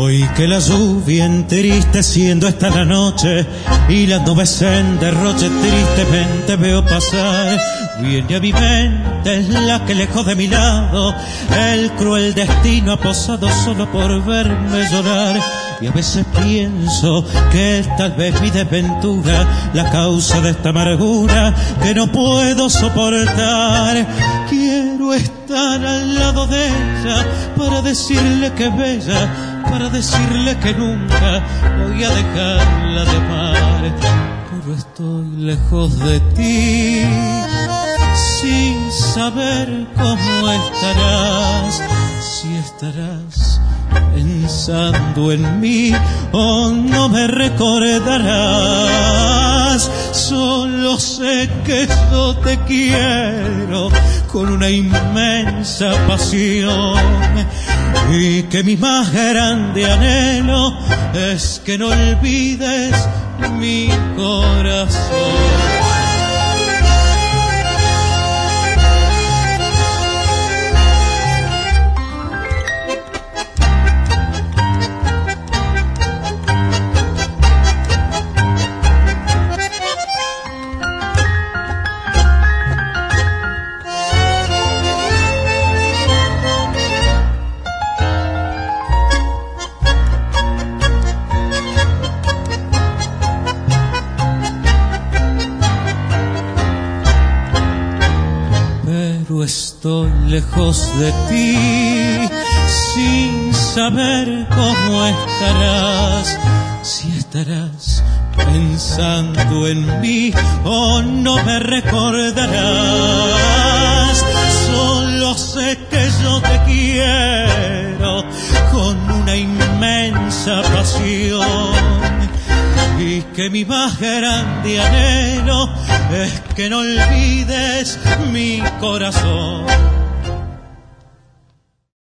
Hoy que la lluvia entristeciendo está la noche y las nubes en derroche tristemente veo pasar. Viene a mi mente la que lejos de mi lado el cruel destino ha posado solo por verme llorar. Y a veces pienso que es tal vez mi desventura la causa de esta amargura que no puedo soportar. Quiero estar al lado de ella para decirle que es bella, para decirle que nunca voy a dejarla de amar. Pero estoy lejos de ti, sin saber cómo estarás, si estarás pensando en mí o no me recordarás. Solo sé que yo te quiero con una inmensa pasión y que mi más grande anhelo es que no olvides mi corazón. Estoy lejos de ti, sin saber cómo estarás, si estarás pensando en mí o no me recordarás. Solo sé que yo te quiero con una inmensa pasión y que mi más grande anhelo es que no olvides mi corazón.